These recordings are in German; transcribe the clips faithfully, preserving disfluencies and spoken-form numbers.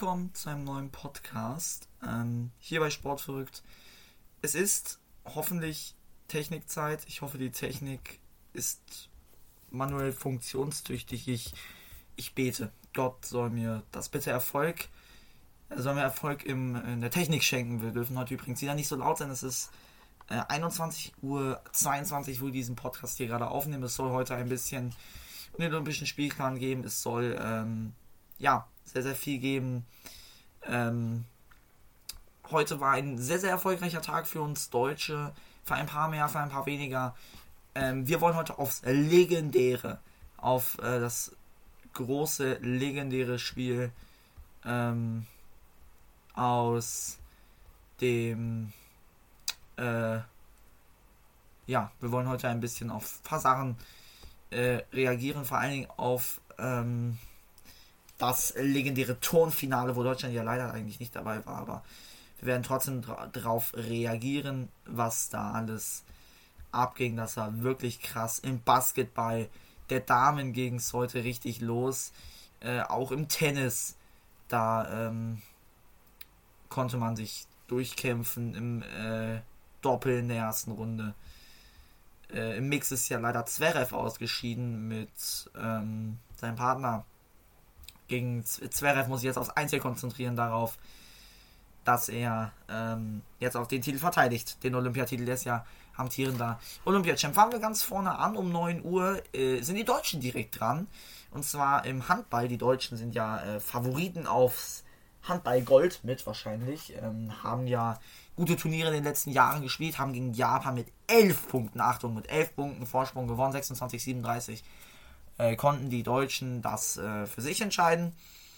willkommen zu einem neuen Podcast, ähm, hier bei Sportverrückt. Es ist hoffentlich Technikzeit. Ich hoffe, die Technik ist manuell funktionstüchtig. Ich, ich bete, Gott soll mir das bitte Erfolg, er soll mir Erfolg im, in der Technik schenken. Wir dürfen heute übrigens wieder nicht so laut sein. Es ist äh, einundzwanzig Uhr zweiundzwanzig, wo wir diesen Podcast hier gerade aufnehmen. Es soll heute ein bisschen um den Olympischen Spielplan geben. Es soll, ähm, ja, sehr, sehr viel geben. Ähm, heute war ein sehr, sehr erfolgreicher Tag für uns Deutsche. Für ein paar mehr, für ein paar weniger. Ähm, wir wollen heute aufs legendäre, auf äh, das große, legendäre Spiel ähm, aus dem, äh, ja, wir wollen heute ein bisschen auf ein paar Sachen äh, reagieren, vor allen Dingen auf ähm, das legendäre Turnfinale, wo Deutschland ja leider eigentlich nicht dabei war, aber wir werden trotzdem dra- drauf reagieren, was da alles abging. Das war wirklich krass. Im Basketball der Damen ging es heute richtig los. Äh, auch im Tennis, da ähm, konnte man sich durchkämpfen im äh, Doppel in der ersten Runde. Äh, Im Mix ist ja leider Zverev ausgeschieden mit ähm, seinem Partner. Gegen Zverev muss ich jetzt aufs Einzel konzentrieren, darauf, dass er ähm, jetzt auch den Titel verteidigt. Den Olympiatitel, der ist ja amtierender Olympiachamp. Fangen wir ganz vorne an. Um neun Uhr äh, sind die Deutschen direkt dran. Und zwar im Handball. Die Deutschen sind ja äh, Favoriten aufs Handball-Gold mit wahrscheinlich. Ähm, haben ja gute Turniere in den letzten Jahren gespielt. Haben gegen Japan mit elf Punkten, Achtung, mit elf Punkten Vorsprung gewonnen. sechsundzwanzig siebenunddreißig. Äh, konnten die Deutschen das äh, für sich entscheiden.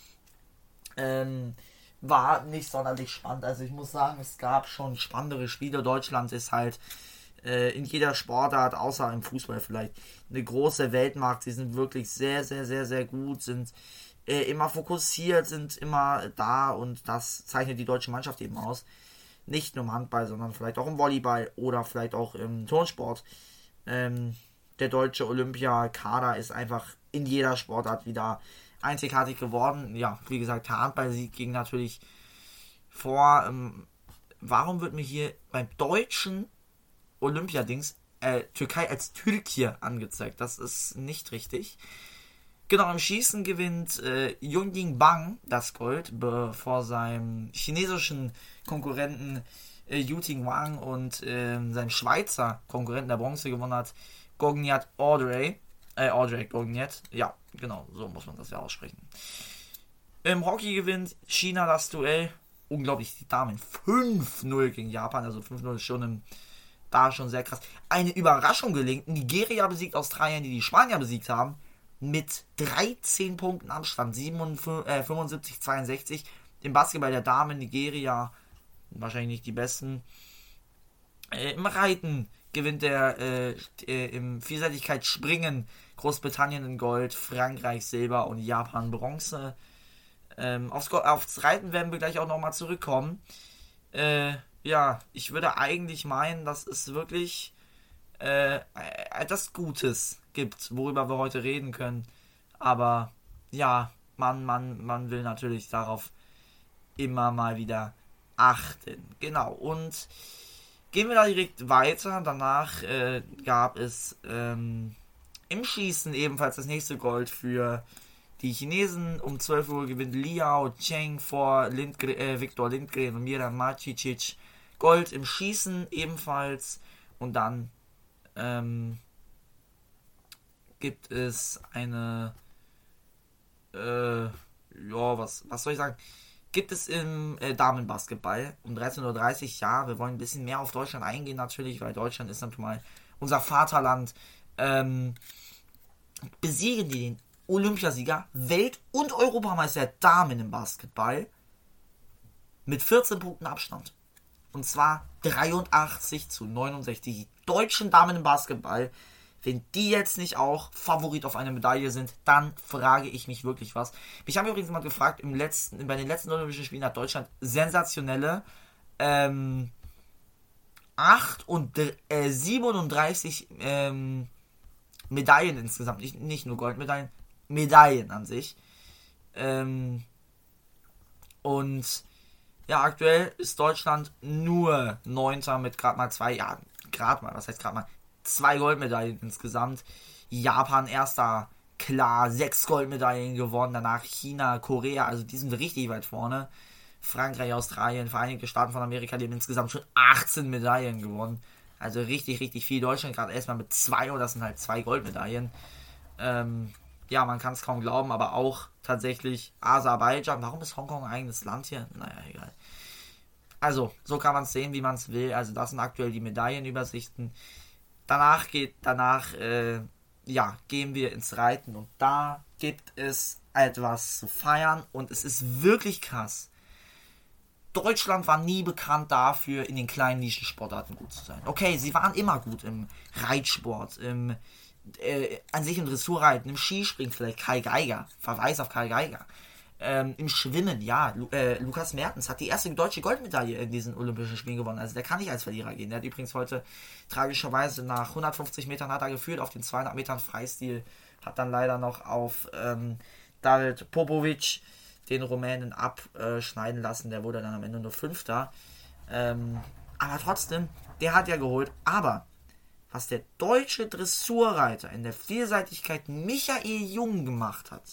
Ähm, war nicht sonderlich spannend. Also ich muss sagen, es gab schon spannendere Spiele. Deutschland ist halt äh, in jeder Sportart, außer im Fußball vielleicht, eine große Weltmacht. Sie sind wirklich sehr, sehr, sehr, sehr gut, sind äh, immer fokussiert, sind immer da und das zeichnet die deutsche Mannschaft eben aus. Nicht nur im Handball, sondern vielleicht auch im Volleyball oder vielleicht auch im Turnsport. Ähm, der deutsche Olympiakader ist einfach in jeder Sportart wieder einzigartig geworden. Ja, wie gesagt, der Handball-Sieg ging natürlich vor. Ähm, warum wird mir hier beim deutschen Olympiadings äh, Türkei als Türkei angezeigt? Das ist nicht richtig. Genau, im Schießen gewinnt äh, Yunjing Bang das Gold vor seinem chinesischen Konkurrenten äh, Yuting Wang und äh, seinem Schweizer Konkurrenten, der Bronze gewonnen hat, Gogniat Audrey. Äh, Audrey Gogniat. Ja, genau, so muss man das ja aussprechen. Im Hockey gewinnt China das Duell. Unglaublich, die Damen fünf null gegen Japan. Also fünf null ist schon im, da schon sehr krass. Eine Überraschung gelingt. Nigeria besiegt Australien, die die Spanier besiegt haben. Mit dreizehn Punkten Abstand. fünfundsiebzig zweiundsechzig. Im Basketball der Damen Nigeria wahrscheinlich nicht die besten. Äh, Im Reiten gewinnt der äh, äh, im Vielseitigkeitsspringen Großbritannien in Gold, Frankreich Silber und Japan Bronze. Ähm, aufs, aufs Reiten werden wir gleich auch nochmal zurückkommen. Äh, ja, ich würde eigentlich meinen, dass es wirklich äh, etwas Gutes gibt, worüber wir heute reden können. Aber ja, man, man, man will natürlich darauf immer mal wieder achten. Genau, und gehen wir da direkt weiter. Danach äh, gab es ähm, im Schießen ebenfalls das nächste Gold für die Chinesen. Um zwölf Uhr gewinnt Liao Cheng vor Lindgren, äh, Viktor Lindgren und Mira Macicic Gold im Schießen ebenfalls. Und dann ähm, gibt es eine äh, ja, was, was soll ich sagen? Gibt es im äh, Damenbasketball um dreizehn Uhr dreißig, ja, wir wollen ein bisschen mehr auf Deutschland eingehen natürlich, weil Deutschland ist natürlich mal unser Vaterland. Ähm, besiegen die den Olympiasieger, Welt- und Europameister der Damen im Basketball mit vierzehn Punkten Abstand. Und zwar dreiundachtzig zu neunundsechzig. Die deutschen Damen im Basketball, wenn die jetzt nicht auch Favorit auf eine Medaille sind, dann frage ich mich wirklich was. Mich haben übrigens mal gefragt, im letzten, bei den letzten Olympischen Spielen hat Deutschland sensationelle ähm, acht und äh, siebenunddreißig ähm, Medaillen insgesamt, nicht, nicht nur Goldmedaillen, Medaillen an sich. Ähm, Und ja, aktuell ist Deutschland nur Neunter mit gerade mal zwei, ja, gerade mal, was heißt gerade mal, zwei Goldmedaillen insgesamt. Japan Erster, klar, sechs Goldmedaillen gewonnen, danach China, Korea, also die sind richtig weit vorne. Frankreich, Australien, Vereinigte Staaten von Amerika, die haben insgesamt schon achtzehn Medaillen gewonnen. Also richtig, richtig viel. Deutschland gerade erstmal mit zwei, und das sind halt zwei Goldmedaillen. Ähm, ja, man kann es kaum glauben, aber auch tatsächlich Aserbaidschan. Warum ist Hongkong ein eigenes Land hier? Naja, egal. Also, so kann man es sehen, wie man es will. Also, das sind aktuell die Medaillenübersichten. Danach geht, danach, äh, ja, gehen wir ins Reiten, und da gibt es etwas zu feiern, und es ist wirklich krass. Deutschland war nie bekannt dafür, in den kleinen Nischensportarten gut zu sein. Okay, sie waren immer gut im Reitsport, im äh, an sich im Dressurreiten, im Skispringen vielleicht Kai Geiger, Verweis auf Kai Geiger. Ähm, Im Schwimmen, ja, Lu- äh, Lukas Mertens hat die erste deutsche Goldmedaille in diesen Olympischen Spielen gewonnen. Also der kann nicht als Verlierer gehen. Der hat übrigens heute tragischerweise nach hundertfünfzig Metern hat er geführt, auf den zweihundert Metern Freistil, hat dann leider noch auf ähm, David Popovic, den Rumänen, abschneiden lassen. Der wurde dann am Ende nur Fünfter. Ähm, aber trotzdem, der hat ja geholt. Aber was der deutsche Dressurreiter in der Vielseitigkeit Michael Jung gemacht hat,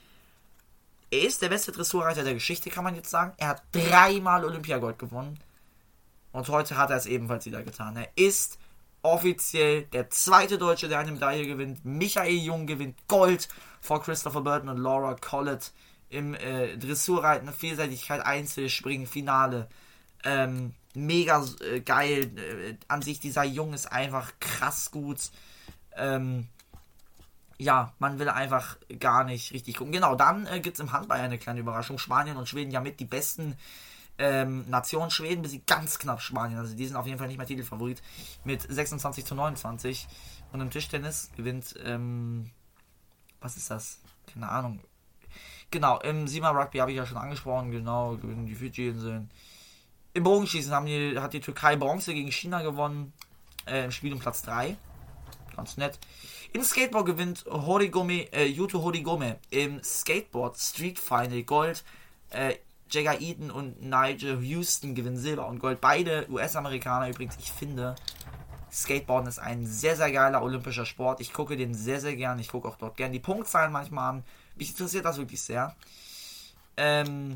er ist der beste Dressurreiter der Geschichte, kann man jetzt sagen. Er hat dreimal Olympiagold gewonnen. Und heute hat er es ebenfalls wieder getan. Er ist offiziell der zweite Deutsche, der eine Medaille gewinnt. Michael Jung gewinnt Gold vor Christopher Burton und Laura Collett im äh, Dressurreiten, Vielseitigkeit, Einzelspringen, Finale. Ähm, mega äh, geil. Äh, an sich, dieser Jung ist einfach krass gut. Ähm, ja, man will einfach gar nicht richtig gucken. Genau, dann äh, gibt es im Handball eine kleine Überraschung. Spanien und Schweden ja mit die besten ähm, Nationen. Schweden besiegt ganz knapp Spanien. Also die sind auf jeden Fall nicht mehr Titelfavorit. Mit sechsundzwanzig zu neunundzwanzig. Und im Tischtennis gewinnt, ähm, was ist das? Keine Ahnung. Genau, im Siemer Rugby habe ich ja schon angesprochen. Genau, gewinnen die Fidschi-Inseln. Im Bogenschießen haben die, hat die Türkei Bronze gegen China gewonnen. Äh, Im Spiel um Platz drei. Ganz nett. Im Skateboard gewinnt Horigome, äh, Yuto Horigome im Skateboard Street Final Gold. Äh, Jagger Eaton und Nigel Houston gewinnen Silber und Gold. Beide U S-Amerikaner übrigens. Ich finde, Skateboarden ist ein sehr, sehr geiler olympischer Sport. Ich gucke den sehr, sehr gern. Ich gucke auch dort gern die Punktzahlen manchmal an. Mich interessiert das wirklich sehr. Ähm,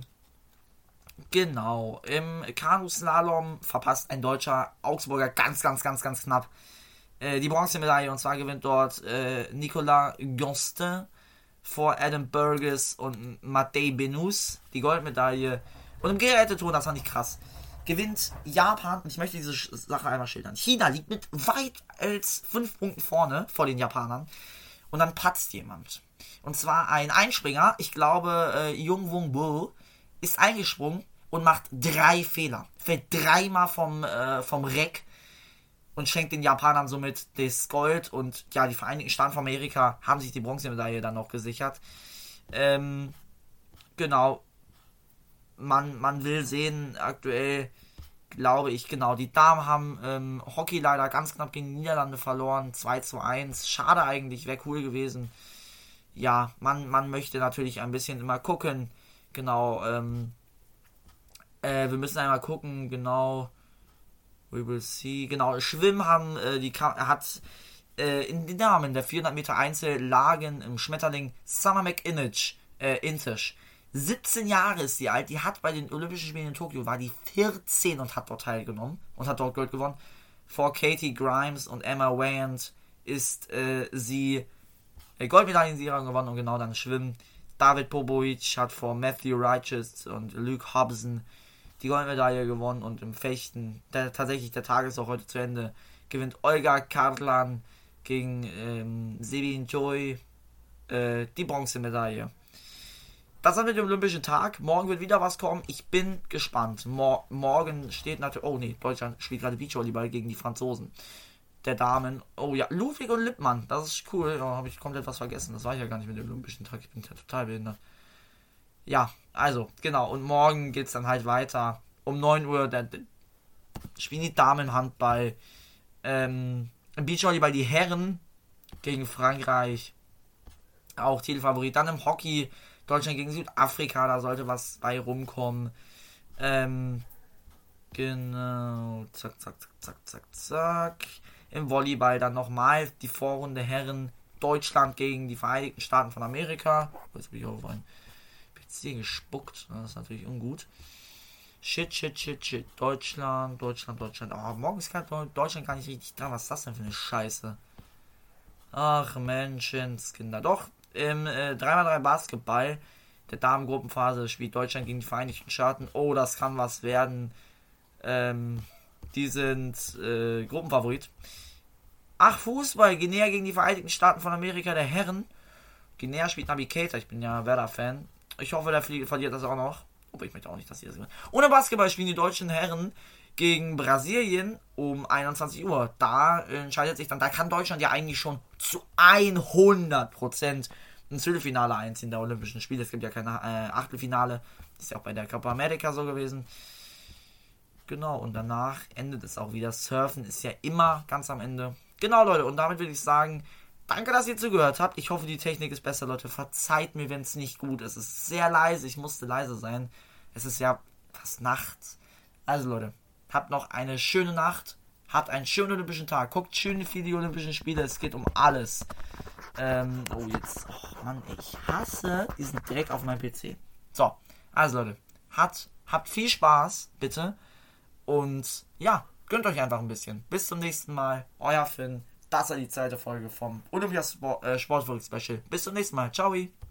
genau. Im Kanu-Slalom verpasst ein deutscher Augsburger ganz, ganz, ganz, ganz knapp äh, die Bronzemedaille. Und zwar gewinnt dort äh, Nicolas Gostin vor Adam Burgess und Matej Benus die Goldmedaille. Und im Geräteton, das fand ich krass, gewinnt Japan, und ich möchte diese Sache einmal schildern. China liegt mit weit als fünf Punkten vorne vor den Japanern. Und dann patzt jemand. Und zwar ein Einspringer, ich glaube, äh, Jung Wong Bo, ist eingesprungen und macht drei Fehler. Fällt dreimal vom, äh, vom Reck und schenkt den Japanern somit das Gold. Und ja, die Vereinigten Staaten von Amerika haben sich die Bronzemedaille dann noch gesichert. Ähm, genau. Man, man will sehen, aktuell glaube ich, genau, die Damen haben ähm, Hockey leider ganz knapp gegen die Niederlande verloren, zwei zu eins, schade eigentlich, wäre cool gewesen. Ja, man, man möchte natürlich ein bisschen immer gucken, genau, ähm, äh, wir müssen einmal gucken, genau, we will see, genau, Schwimmen haben, äh, die hat äh, in den Namen der vierhundert Meter Einzel lagen im Schmetterling Summer McIntosh, äh, Intish, siebzehn Jahre ist die alt, die hat bei den Olympischen Spielen in Tokio, war die vierzehn und hat dort teilgenommen und hat dort Gold gewonnen. Vor Katie Grimes und Emma Wayand ist äh, sie äh, Goldmedaillensiegerin gewonnen, und genau dann Schwimmen. David Popovic hat vor Matthew Righteous und Luke Hobson die Goldmedaille gewonnen, und im Fechten, der, tatsächlich der Tag ist auch heute zu Ende, gewinnt Olga Karlan gegen ähm, Sebin Choi äh, die Bronzemedaille. Das war mit dem Olympischen Tag. Morgen wird wieder was kommen. Ich bin gespannt. Mor- morgen steht natürlich... Oh nee, Deutschland spielt gerade Beachvolleyball gegen die Franzosen. Der Damen. Oh ja, Ludwig und Lippmann. Das ist cool. Da habe ich komplett was vergessen. Das war ich ja gar nicht mit dem Olympischen Tag. Ich bin ja total behindert. Ja, also, genau. Und morgen geht es dann halt weiter. Um neun Uhr der, der, spielen die Damen Handball. Ähm, Im Beachvolleyball die Herren gegen Frankreich. Auch Titelfavorit. Dann im Hockey Deutschland gegen Südafrika, da sollte was bei rumkommen. Ähm, genau, zack, zack, zack, zack, zack, zack. Im Volleyball dann nochmal die Vorrunde Herren. Deutschland gegen die Vereinigten Staaten von Amerika. Jetzt bin ich auf ein P C gespuckt. Das ist natürlich ungut. Shit, shit, shit, shit. Deutschland, Deutschland, Deutschland. Oh, morgen ist kein Deutschland gar nicht richtig dran. Was ist das denn für eine Scheiße? Ach, Menschenskinder. Doch, im äh, drei mal drei Basketball der Damengruppenphase spielt Deutschland gegen die Vereinigten Staaten. Oh, das kann was werden. Ähm, die sind äh, Gruppenfavorit. Ach, Fußball. Guinea gegen die Vereinigten Staaten von Amerika der Herren. Guinea spielt Naby Keita. Ich bin ja Werder-Fan. Ich hoffe, der verliert das auch noch. Aber ich möchte auch nicht, dass sie das gewinnen. Und im Basketball spielen die deutschen Herren gegen Brasilien um einundzwanzig Uhr. Da entscheidet sich dann, da kann Deutschland ja eigentlich schon zu hundert Prozent ins Viertelfinale einziehen der Olympischen Spiele. Es gibt ja keine äh, Achtelfinale. Das ist ja auch bei der Copa America so gewesen. Genau, und danach endet es auch wieder. Surfen ist ja immer ganz am Ende. Genau, Leute, und damit würde ich sagen, danke, dass ihr zugehört habt. Ich hoffe, die Technik ist besser, Leute. Verzeiht mir, wenn es nicht gut ist. Es ist sehr leise. Ich musste leise sein. Es ist ja fast Nacht. Also, Leute, habt noch eine schöne Nacht. Habt einen schönen Olympischen Tag. Guckt schön viele Olympischen Spiele. Es geht um alles. Ähm, oh, jetzt. Oh, Mann, ich hasse. Die sind direkt auf meinem P C. So, also, Leute. Hat, habt viel Spaß, bitte. Und ja, gönnt euch einfach ein bisschen. Bis zum nächsten Mal. Euer Finn. Das war die zweite Folge vom Olympia Sport, äh, Sportfolge Special. Bis zum nächsten Mal. Ciao.